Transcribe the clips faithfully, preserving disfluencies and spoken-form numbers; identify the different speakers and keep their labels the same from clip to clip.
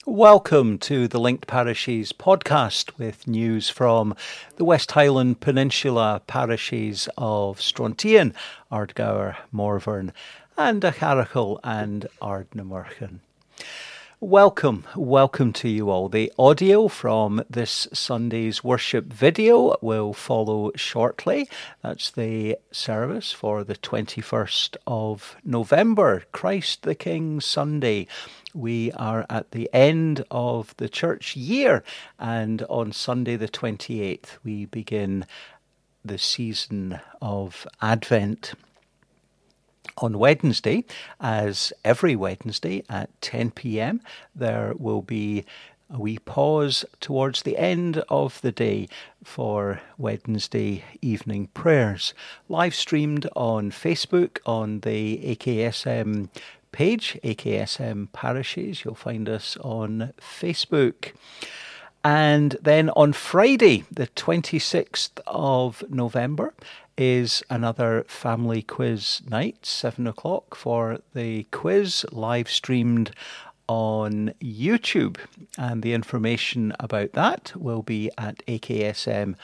Speaker 1: Welcome to the Linked Parishes podcast with news from the West Highland Peninsula parishes of Strontian, Ardgour, Morvern, and Acharacal and Ardnamurchan. Welcome, welcome to you all. The audio from this Sunday's worship video will follow shortly. That's the service for the twenty-first of November, Christ the King Sunday. We are at the end of the church year, and on Sunday the twenty-eighth we begin the season of Advent. On Wednesday, as every Wednesday at ten p.m, there will be a wee pause towards the end of the day for Wednesday evening prayers, live streamed on Facebook on the A K S M page, A K S M Parishes. You'll find us on Facebook. And then on Friday, the twenty-sixth of November, is another family quiz night, seven o'clock for the quiz, live streamed on YouTube. And the information about that will be at aksm.org.uk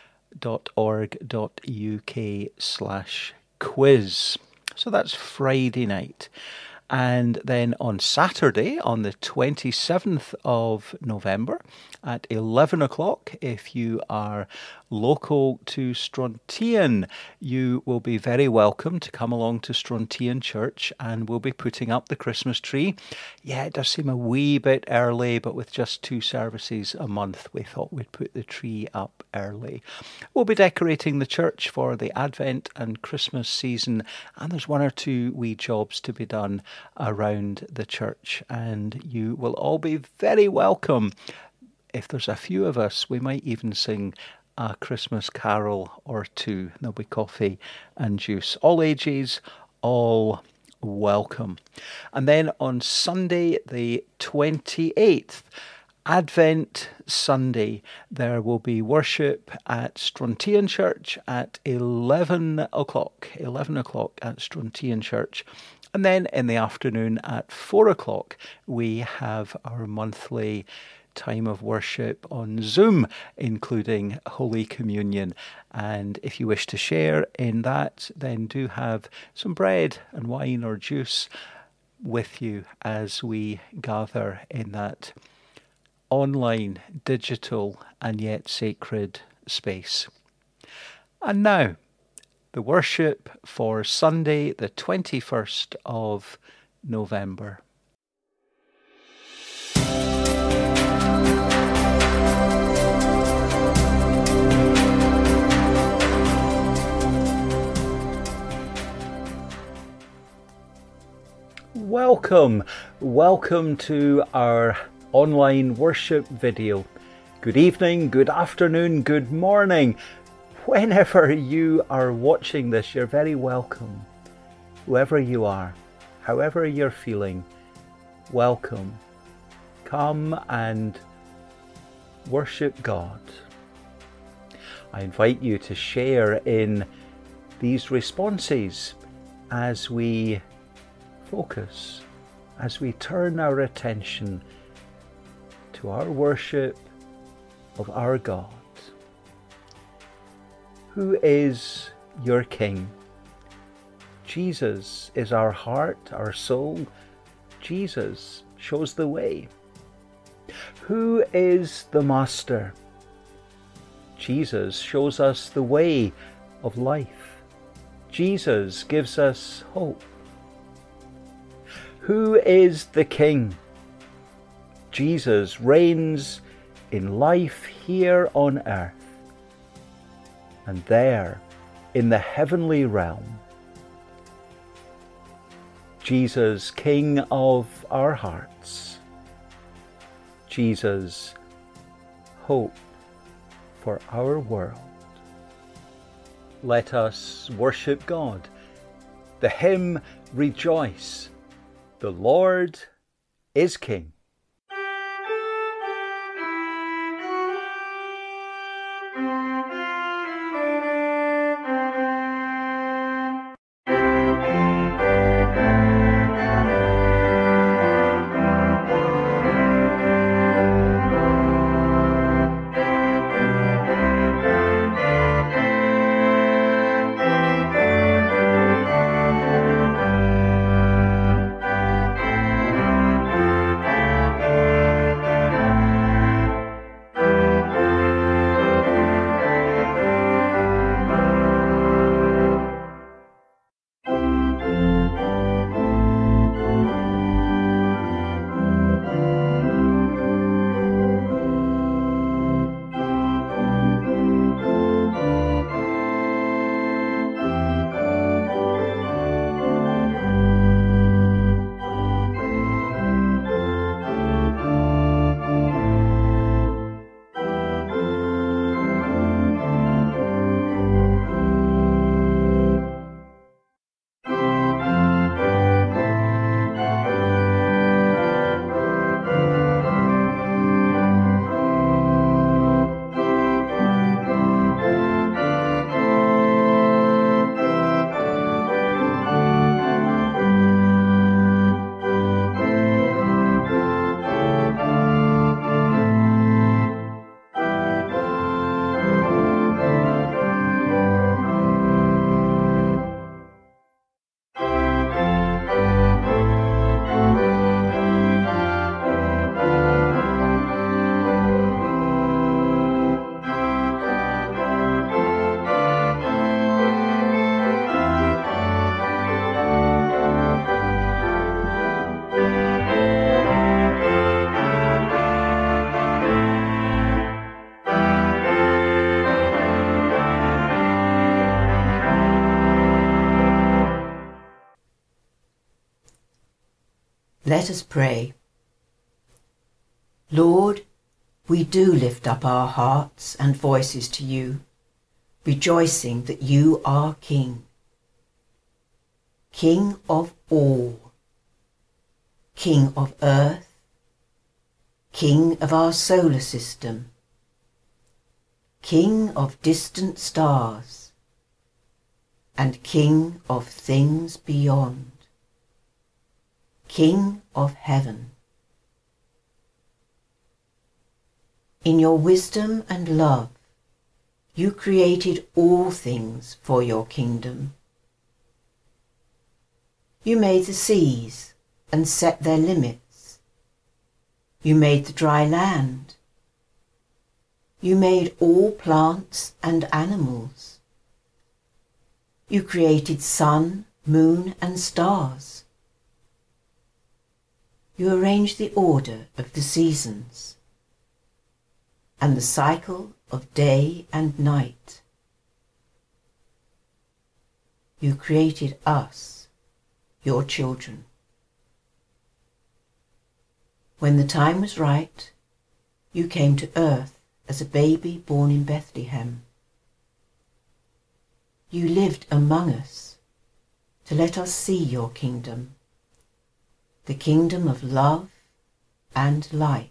Speaker 1: slash quiz. So that's Friday night. And then on Saturday, on the twenty-seventh of November, at eleven o'clock, if you are local to Strontian, you will be very welcome to come along to Strontian Church, and we'll be putting up the Christmas tree. Yeah, it does seem a wee bit early, but with just two services a month, we thought we'd put the tree up early. We'll be decorating the church for the Advent and Christmas season, and there's one or two wee jobs to be done around the church, and you will all be very welcome. If there's a few of us, we might even sing a Christmas carol or two. There'll be coffee and juice. All ages, all welcome. And then on Sunday, the twenty-eighth, Advent Sunday, there will be worship at Strontian Church at eleven o'clock. eleven o'clock at Strontian Church. And then in the afternoon at four o'clock, we have our monthly time of worship on Zoom, including Holy Communion. And if you wish to share in that, then do have some bread and wine or juice with you as we gather in that online, digital, and yet sacred space. And now, the worship for Sunday, the twenty-first of November. Welcome, welcome to our online worship video. Good evening, good afternoon, good morning. Whenever you are watching this, you're very welcome. Whoever you are, however you're feeling, welcome. Come and worship God. I invite you to share in these responses as we focus, as we turn our attention to our worship of our God. Who is your King? Jesus is our heart, our soul. Jesus shows the way. Who is the Master? Jesus shows us the way of life. Jesus gives us hope. Who is the King? Jesus reigns in life here on earth, and there in the heavenly realm. Jesus, King of our hearts. Jesus, hope for our world. Let us worship God. The hymn, Rejoice, the Lord is King.
Speaker 2: Let us pray. Lord, we do lift up our hearts and voices to you, rejoicing that you are King. King of all. King of earth. King of our solar system. King of distant stars. And King of things beyond. King of heaven. In your wisdom and love, you created all things for your kingdom. You made the seas and set their limits. You made the dry land. You made all plants and animals. You created sun, moon, and stars. You arranged the order of the seasons and the cycle of day and night. You created us, your children. When the time was right, you came to earth as a baby born in Bethlehem. You lived among us to let us see your kingdom, the kingdom of love and light.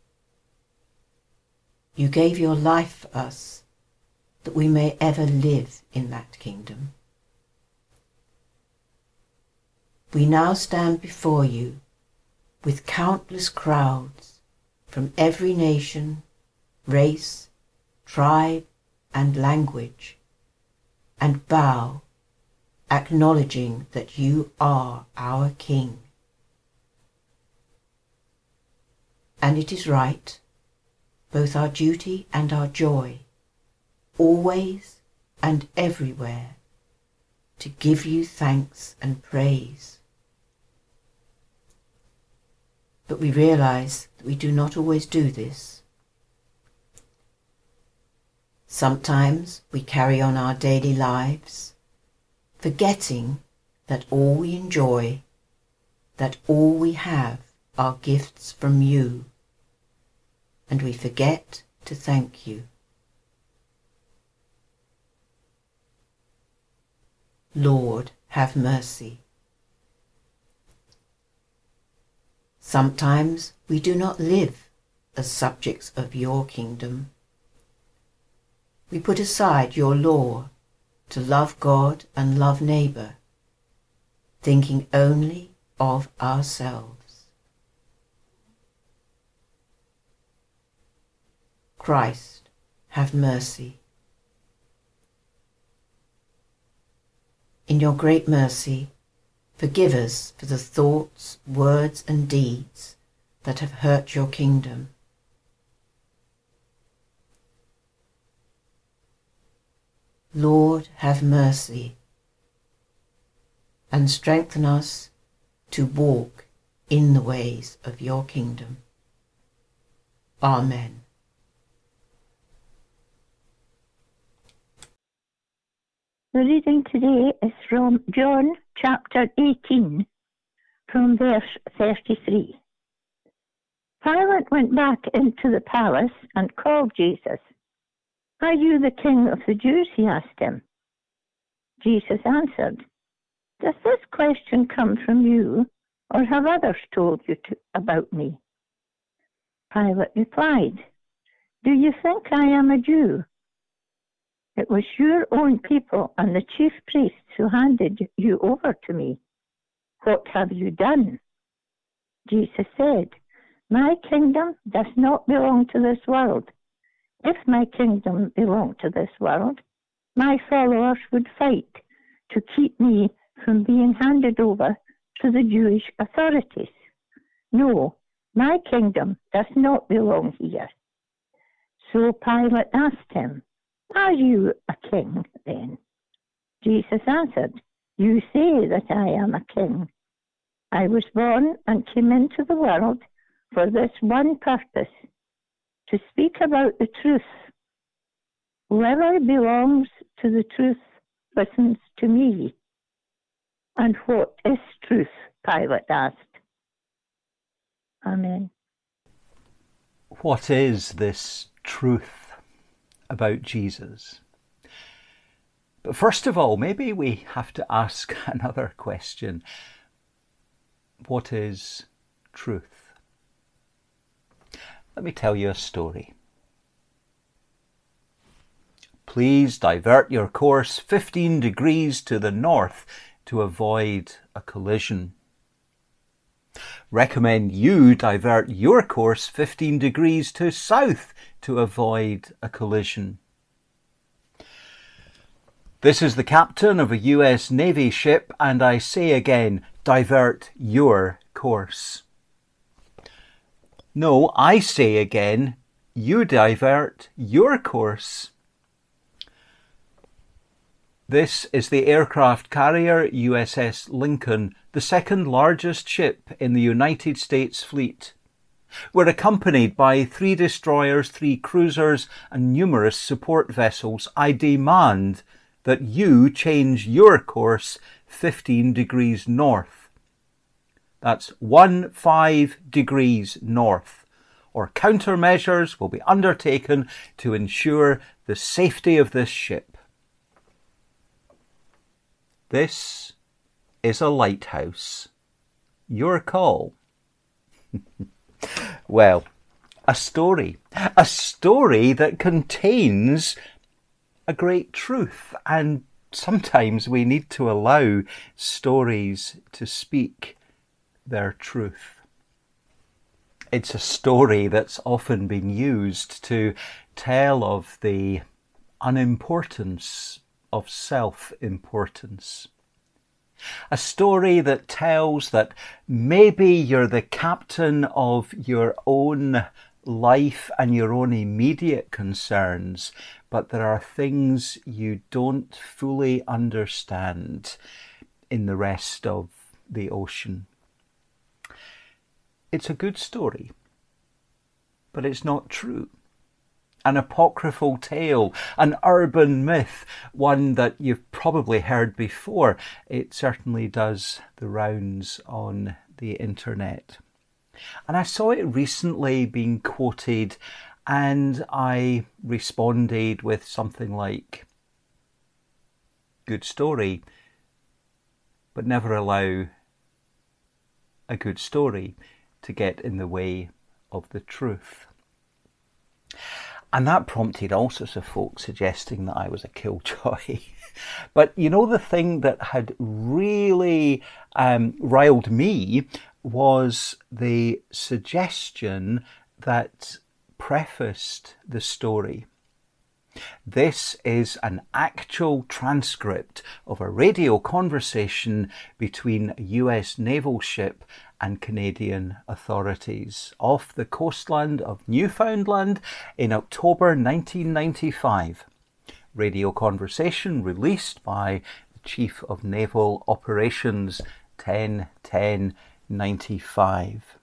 Speaker 2: You gave your life for us that we may ever live in that kingdom. We now stand before you with countless crowds from every nation, race, tribe, and language, and bow, acknowledging that you are our King. And it is right, both our duty and our joy, always and everywhere, to give you thanks and praise. But we realize that we do not always do this. Sometimes we carry on our daily lives, forgetting that all we enjoy, that all we have are gifts from you, and we forget to thank you. Lord, have mercy. Sometimes we do not live as subjects of your kingdom. We put aside your law to love God and love neighbour, thinking only of ourselves. Christ, have mercy. In your great mercy, forgive us for the thoughts, words, and deeds that have hurt your kingdom. Lord, have mercy, and strengthen us to walk in the ways of your kingdom. Amen.
Speaker 3: The reading today is from John chapter eighteen, from verse thirty-three. Pilate went back into the palace and called Jesus. "Are you the king of the Jews?" he asked him. Jesus answered, "Does this question come from you, or have others told you to, about me?" Pilate replied, "Do you think I am a Jew? It was your own people and the chief priests who handed you over to me. What have you done?" Jesus said, "My kingdom does not belong to this world. If my kingdom belonged to this world, my followers would fight to keep me from being handed over to the Jewish authorities. No, my kingdom does not belong here." So Pilate asked him, "Are you a king then?" Jesus answered, "You say that I am a king. I was born and came into the world for this one purpose, to speak about the truth. Whoever belongs to the truth listens to me." "And what is truth?" Pilate asked. Amen.
Speaker 1: What is this truth about Jesus? But first of all, maybe we have to ask another question. What is truth? Let me tell you a story. Please divert your course fifteen degrees to the north to avoid a collision. Recommend you divert your course fifteen degrees to south to avoid a collision. This is the captain of a U S Navy ship, and I say again, divert your course. No, I say again, you divert your course. This is the aircraft carrier U S S Lincoln, the second largest ship in the United States fleet. We're accompanied by three destroyers, three cruisers, and numerous support vessels. I demand that you change your course fifteen degrees north. That's one five degrees north, or countermeasures will be undertaken to ensure the safety of this ship. This is a lighthouse. Your call. Well, a story. A story that contains a great truth, and sometimes we need to allow stories to speak their truth. It's a story that's often been used to tell of the unimportance of self-importance. A story that tells that maybe you're the captain of your own life and your own immediate concerns, but there are things you don't fully understand in the rest of the ocean. It's a good story, but it's not true. An apocryphal tale, an urban myth, one that you've probably heard before. It certainly does the rounds on the internet. And I saw it recently being quoted, and I responded with something like, good story, but never allow a good story to get in the way of the truth. And that prompted all sorts of folks suggesting that I was a killjoy. But you know, the thing that had really um, riled me was the suggestion that prefaced the story. This is an actual transcript of a radio conversation between a U S naval ship and Canadian authorities off the coastland of Newfoundland in October nineteen ninety-five. Radio conversation released by the Chief of Naval Operations, ten ten ninety-five.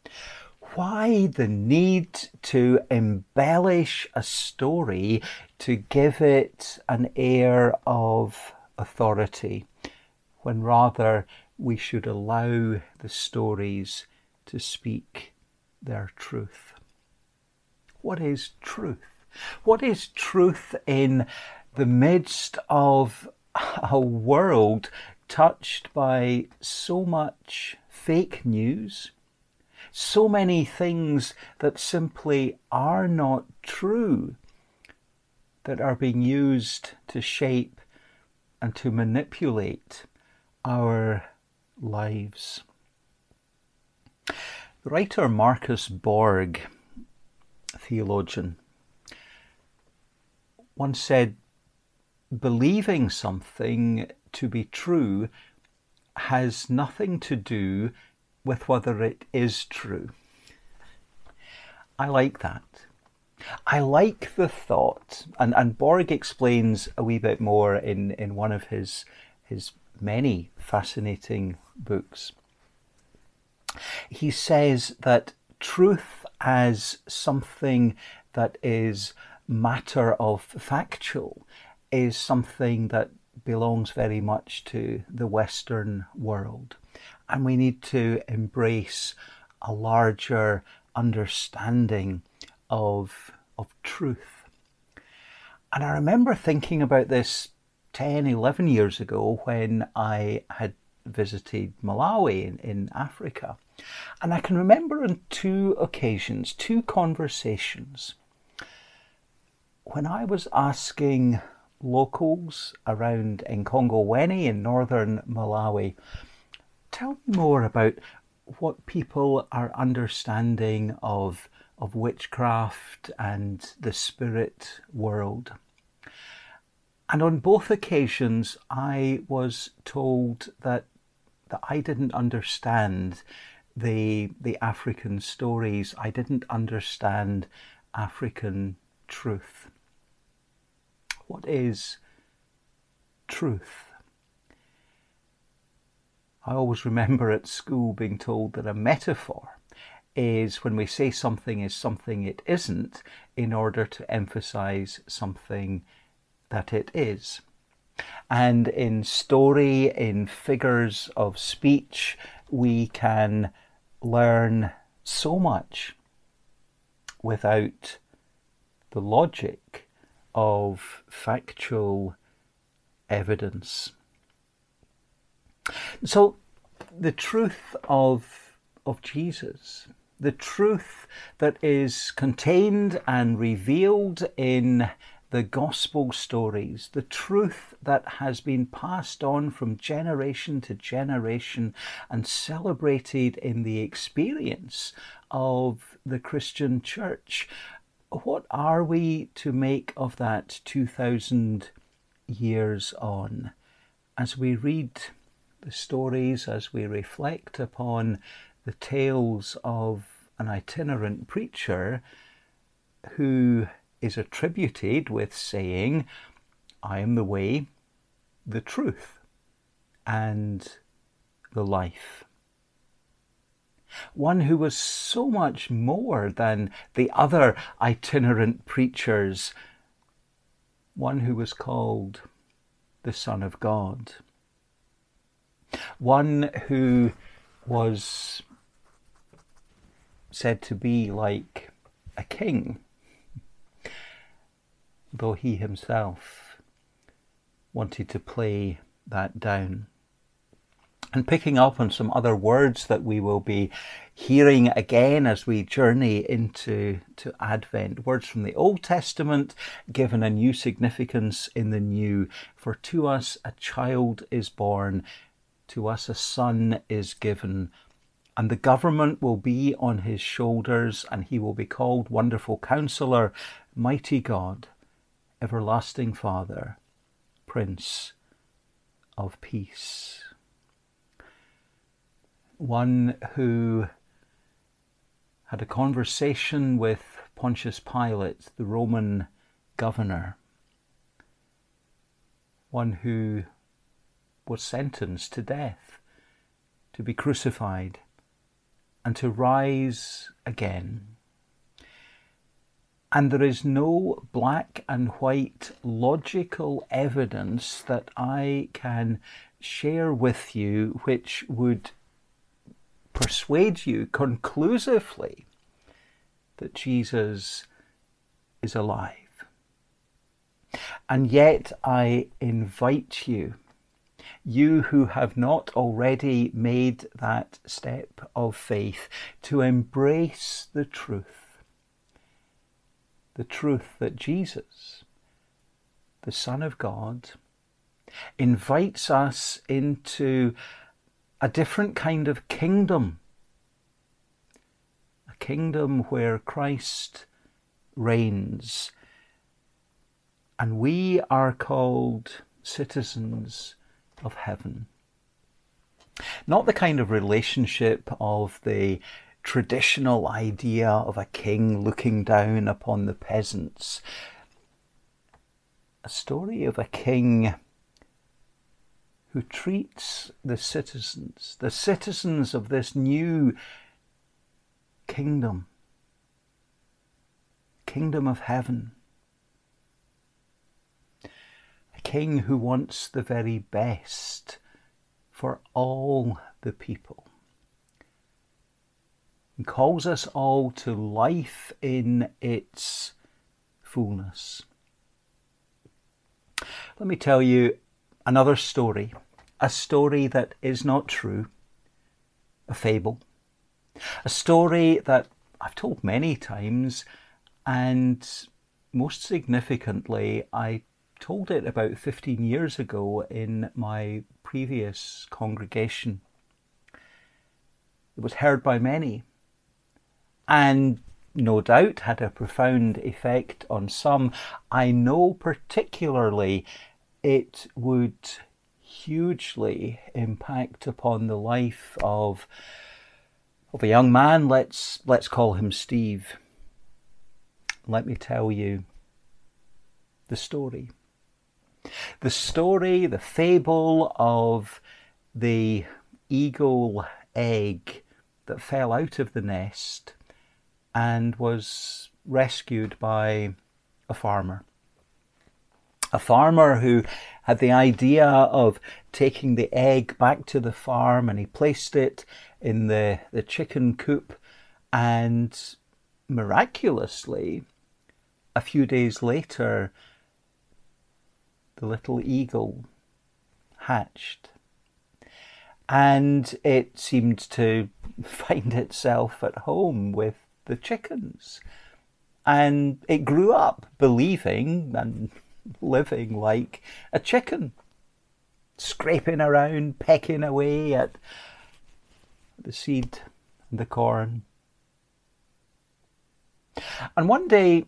Speaker 1: Why the need to embellish a story to give it an air of authority, when rather we should allow the stories to speak their truth? What is truth? What is truth in the midst of a world touched by so much fake news? So many things that simply are not true, that are being used to shape and to manipulate our lives. The writer Marcus Borg, theologian, once said, believing something to be true has nothing to do with whether it is true. I like that. I like the thought, and, and Borg explains a wee bit more in, in one of his, his many fascinating books. He says that truth as something that is matter of factual is something that belongs very much to the Western world. And we need to embrace a larger understanding of, of truth. And I remember thinking about this ten, eleven years ago when I had visited Malawi in, in Africa. And I can remember on two occasions, two conversations, when I was asking locals around Nkongolweni in northern Malawi, tell me more about what people are understanding of, of witchcraft and the spirit world. And on both occasions, I was told that, that I didn't understand the, the African stories. I didn't understand African truth. What is truth? I always remember at school being told that a metaphor is when we say something is something it isn't in order to emphasize something that it is. And in story, in figures of speech, we can learn so much without the logic of factual evidence. So the truth of, of Jesus, the truth that is contained and revealed in the gospel stories, the truth that has been passed on from generation to generation and celebrated in the experience of the Christian church. What are we to make of that two thousand years on? As we read the stories, as we reflect upon the tales of an itinerant preacher who is attributed with saying, I am the way, the truth, and the life. One who was so much more than the other itinerant preachers, one who was called the Son of God. One who was said to be like a king, though he himself wanted to play that down. And picking up on some other words that we will be hearing again as we journey into to Advent. Words from the Old Testament given a new significance in the New. For to us a child is born, to us a son is given, and the government will be on his shoulders, and he will be called Wonderful Counselor, Mighty God, Everlasting Father, Prince of Peace. One who had a conversation with Pontius Pilate, the Roman governor. One who was sentenced to death, to be crucified, and to rise again. And there is no black and white logical evidence that I can share with you which would persuade you conclusively that Jesus is alive. And yet I invite you, you who have not already made that step of faith, to embrace the truth. The truth that Jesus, the Son of God, invites us into a different kind of kingdom. A kingdom where Christ reigns. And we are called citizens of heaven. Not the kind of relationship of the traditional idea of a king looking down upon the peasants. A story of a king who treats the citizens, the citizens of this new kingdom, kingdom of heaven. A king who wants the very best for all the people. and calls us all to life in its fullness. Let me tell you another story, a story that is not true, a fable, a story that I've told many times, and most significantly, I told it about fifteen years ago in my previous congregation. It was heard by many, and no doubt had a profound effect on some. I know particularly it would hugely impact upon the life of, of a young man. Let's, let's call him Steve. Let me tell you the story. The story, the fable of the eagle egg that fell out of the nest and was rescued by a farmer. A farmer who had the idea of taking the egg back to the farm, and he placed it in the, the chicken coop, and miraculously, a few days later, the little eagle hatched. And it seemed to find itself at home with the chickens. And it grew up believing and living like a chicken, scraping around, pecking away at the seed and the corn. And one day,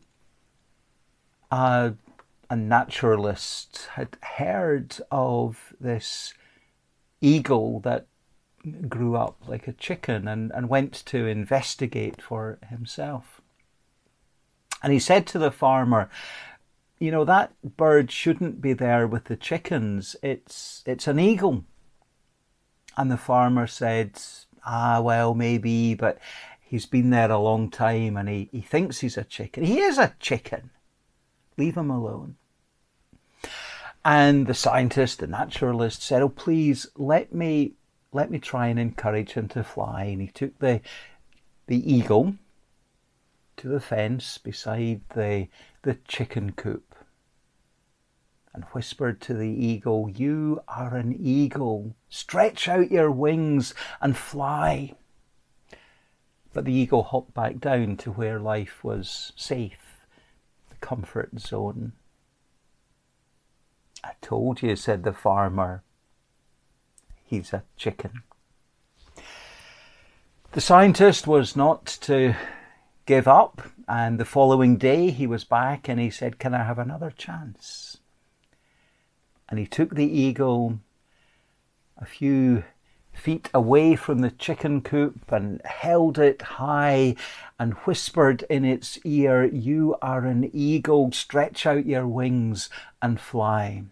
Speaker 1: a, a naturalist had heard of this eagle that grew up like a chicken, and, and went to investigate for himself. And he said to the farmer, you know, that bird shouldn't be there with the chickens. It's it's an eagle. And the farmer said, ah, well, maybe, but he's been there a long time and he, he thinks he's a chicken. He is a chicken. Leave him alone. And the scientist, the naturalist, said, oh, please, let me let me try and encourage him to fly. And he took the the eagle to the fence beside the the chicken coop and whispered to the eagle, you are an eagle. Stretch out your wings and fly. But the eagle hopped back down to where life was safe, the comfort zone. I told you, said the farmer, he's a chicken. The scientist was not to give up, and the following day he was back and he said, can I have another chance? And he took the eagle a few feet away from the chicken coop and held it high and whispered in its ear, you are an eagle, stretch out your wings and fly.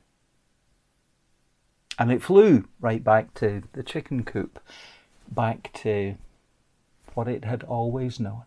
Speaker 1: And it flew right back to the chicken coop, back to what it had always known.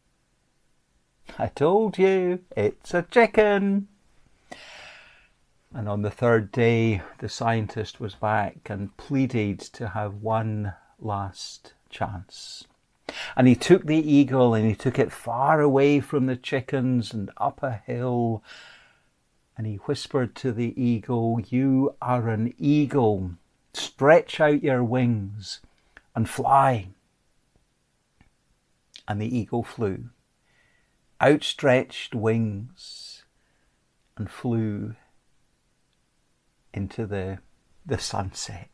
Speaker 1: I told you, it's a chicken. And on the third day, the scientist was back and pleaded to have one last chance. And he took the eagle and he took it far away from the chickens and up a hill. And he whispered to the eagle, you are an eagle. Stretch out your wings and fly. And the eagle flew, outstretched wings, and flew into the, the sunset.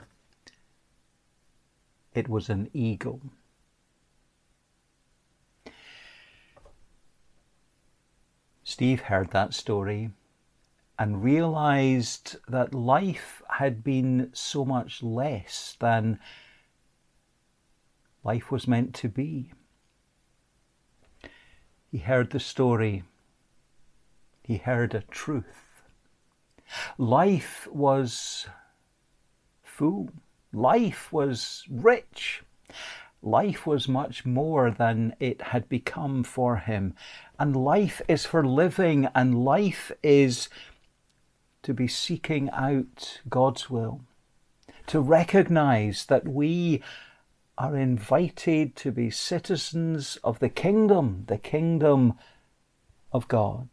Speaker 1: It was an eagle. Steve heard that story and realized that life had been so much less than life was meant to be. He heard the story. He heard a truth. Life was full. Life was rich. Life was much more than it had become for him. And life is for living, and life is to be seeking out God's will, to recognize that we are invited to be citizens of the kingdom, the kingdom of God.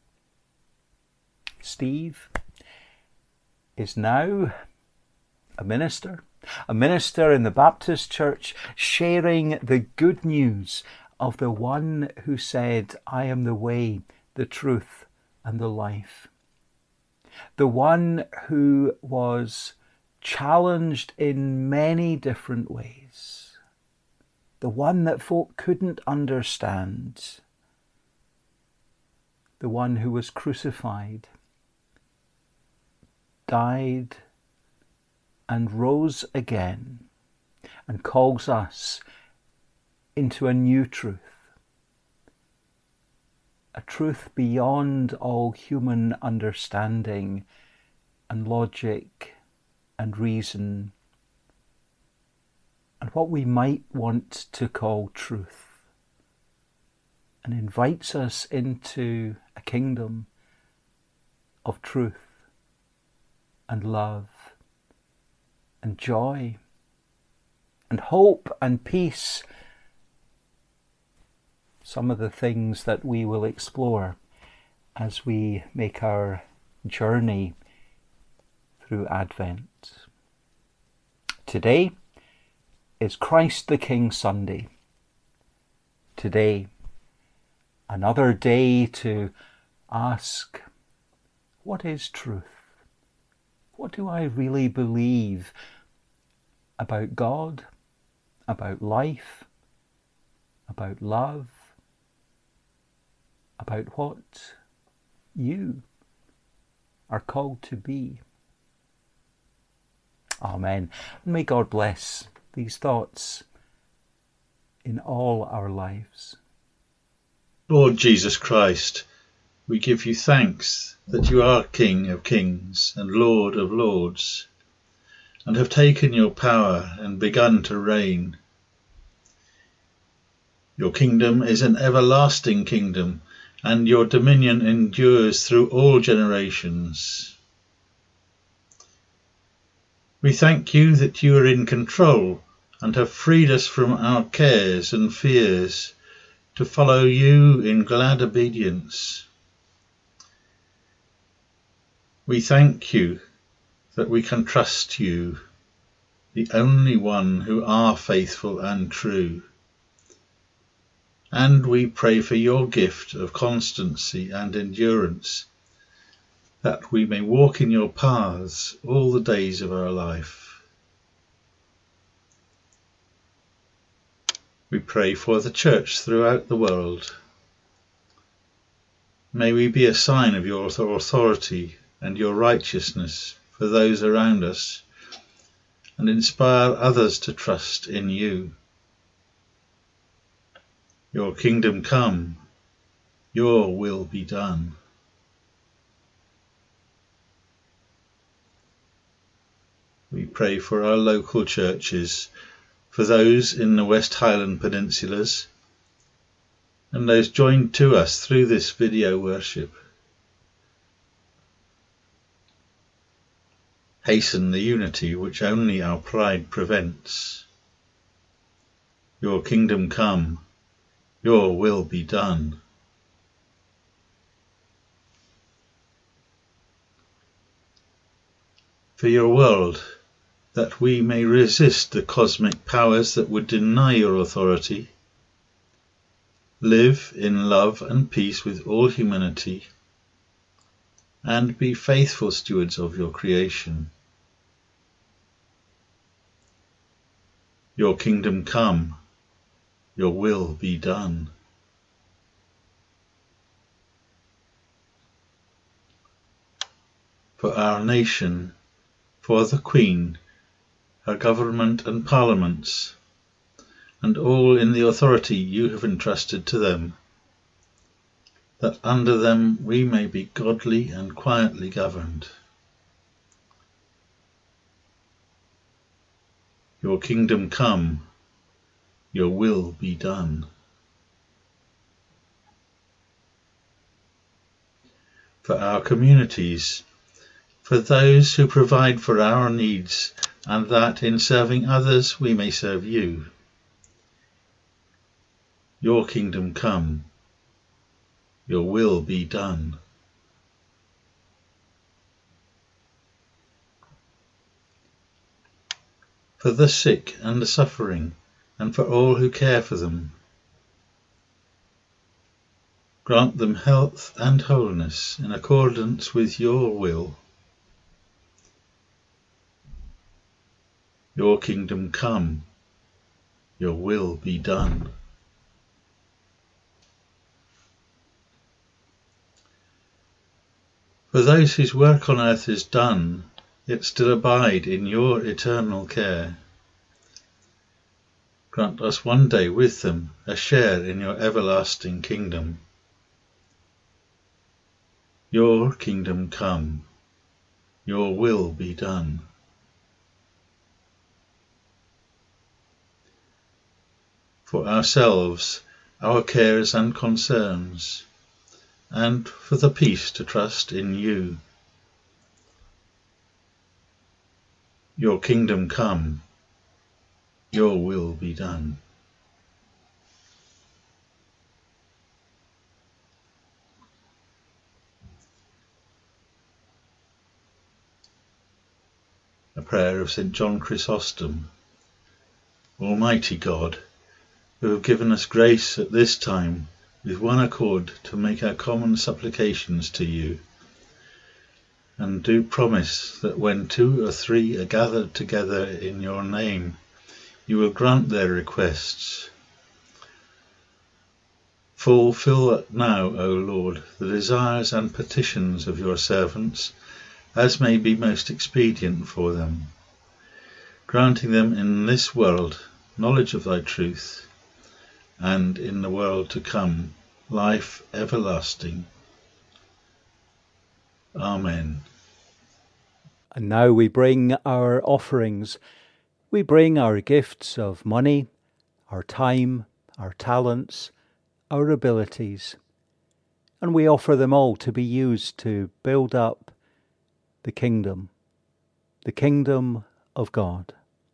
Speaker 1: Steve is now a minister, a minister in the Baptist Church, sharing the good news of the one who said, I am the way, the truth, and the life. The one who was challenged in many different ways. The one that folk couldn't understand. The one who was crucified, died, and rose again, and calls us into a new truth. A truth beyond all human understanding and logic and reason, and what we might want to call truth, and invites us into a kingdom of truth and love and joy and hope and peace. Some of the things that we will explore as we make our journey through Advent. Today is Christ the King Sunday. Today, another day to ask, what is truth? What do I really believe about God, about life, about love, about what you are called to be? Amen. May God bless these thoughts in all our lives.
Speaker 4: Lord Jesus Christ, we give you thanks that you are King of kings and Lord of lords, and have taken your power and begun to reign. Your kingdom is an everlasting kingdom, and your dominion endures through all generations. We thank you that you are in control and have freed us from our cares and fears to follow you in glad obedience. We thank you that we can trust you, the only one who are faithful and true. And we pray for your gift of constancy and endurance, that we may walk in your paths all the days of our life. We pray for the Church throughout the world. May we be a sign of your authority and your righteousness for those around us, and inspire others to trust in you. Your kingdom come, your will be done. We pray for our local churches, for those in the West Highland Peninsulas, and those joined to us through this video worship. Hasten the unity which only our pride prevents. Your kingdom come, your will be done. For your world, that we may resist the cosmic powers that would deny your authority, live in love and peace with all humanity, and be faithful stewards of your creation. Your kingdom come, your will be done. For our nation, for the Queen, her government and parliaments, and all in the authority you have entrusted to them, that under them we may be godly and quietly governed. Your kingdom come, your will be done. For our communities, for those who provide for our needs and that in serving others we may serve you. Your kingdom come, your will be done. For the sick and the suffering, and for all who care for them, grant them health and wholeness in accordance with your will. Your kingdom come, your will be done. For those whose work on earth is done, yet still abide in your eternal care, grant us one day with them a share in your everlasting kingdom. Your kingdom come, your will be done. For ourselves, our cares and concerns, and for the peace to trust in you. Your kingdom come, your will be done. A prayer of Saint John Chrysostom. Almighty God, who have given us grace at this time with one accord to make our common supplications to you, and do promise that when two or three are gathered together in your name, you will grant their requests. Fulfill now, O Lord, the desires and petitions of your servants, as may be most expedient for them, granting them in this world knowledge of thy truth, and in the world to come life everlasting. Amen.
Speaker 1: And now we bring our offerings. We bring our gifts of money, our time, our talents, our abilities, and we offer them all to be used to build up the kingdom, the kingdom of God.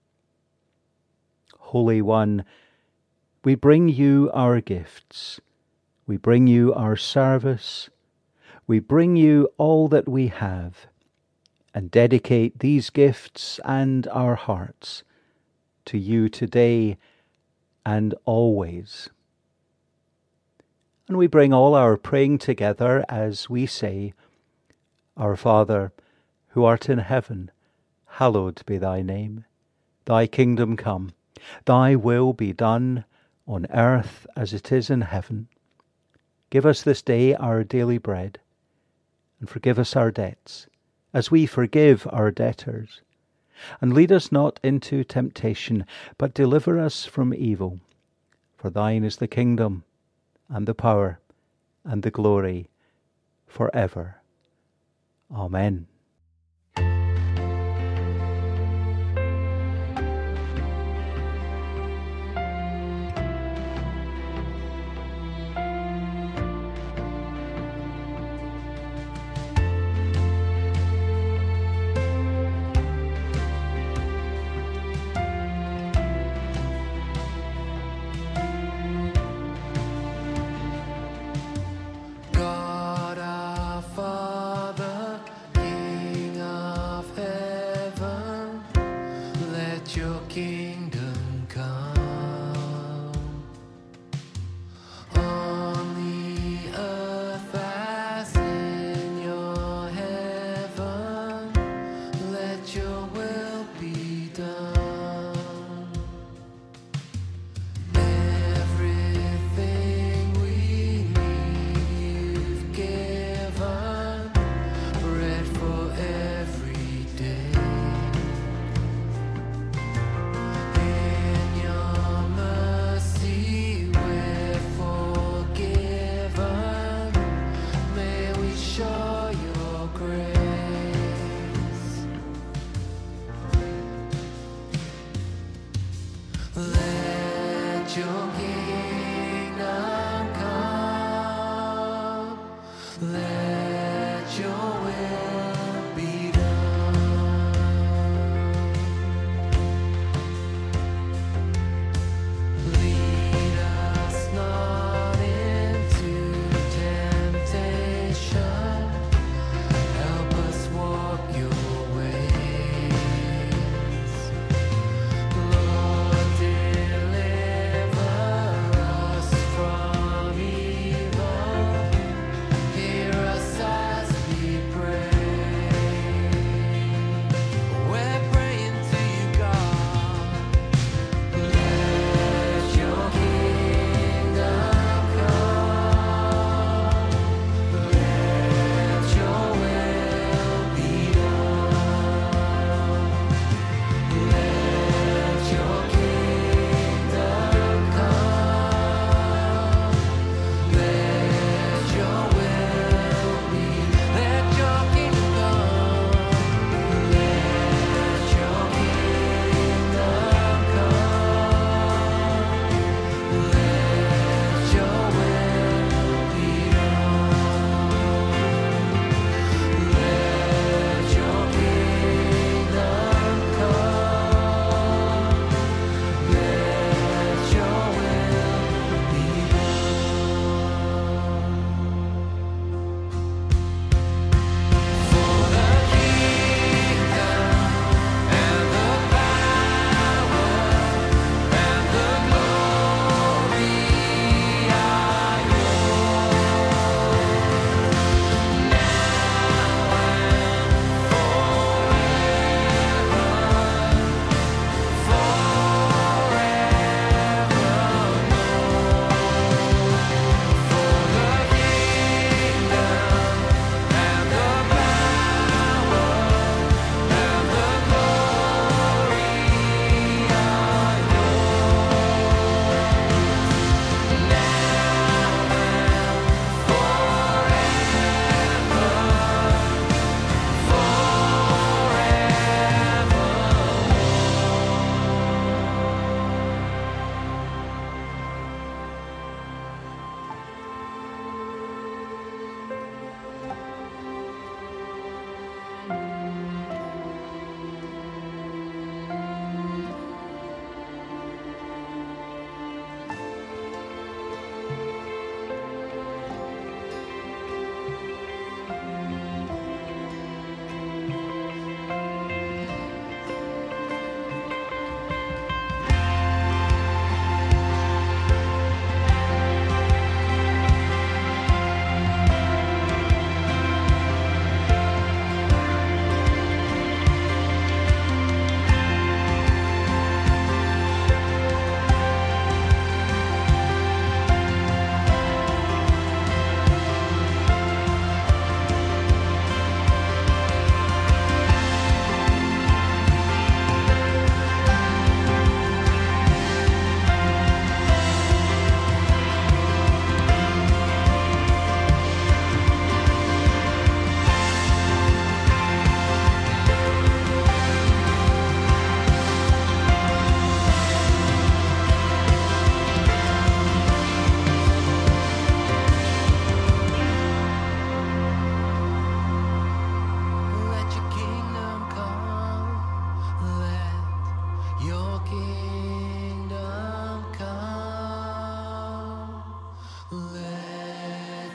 Speaker 1: Holy One, we bring you our gifts, we bring you our service, we bring you all that we have, and dedicate these gifts and our hearts to you today and always. And we bring all our praying together as we say, Our Father, who art in heaven, hallowed be thy name. Thy kingdom come, thy will be done on earth as it is in heaven. Give us this day our daily bread, and forgive us our debts, as we forgive our debtors. And lead us not into temptation, but deliver us from evil. For thine is the kingdom, and the power, and the glory, for ever. Amen.
Speaker 5: Let your will be done.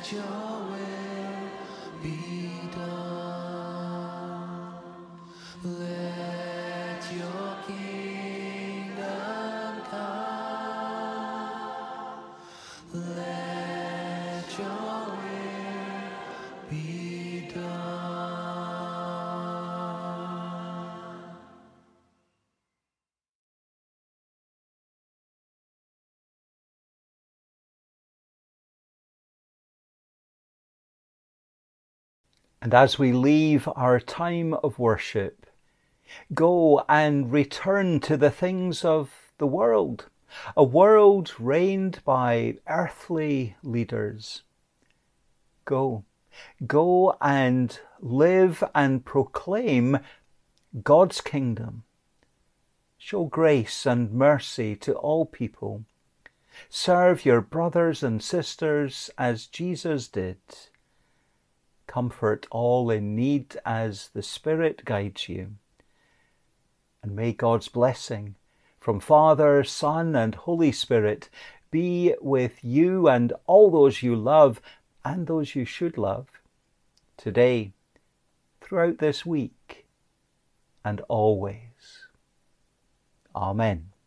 Speaker 1: your will be done. Let your kingdom come. Let your will be done. And as we leave our time of worship, go and return to the things of the world, a world reigned by earthly leaders. Go, go and live and proclaim God's kingdom. Show grace and mercy to all people. Serve your brothers and sisters as Jesus did. Comfort all in need as the Spirit guides you. And may God's blessing from Father, Son, and Holy Spirit be with you and all those you love and those you should love today, throughout this week, and always. Amen.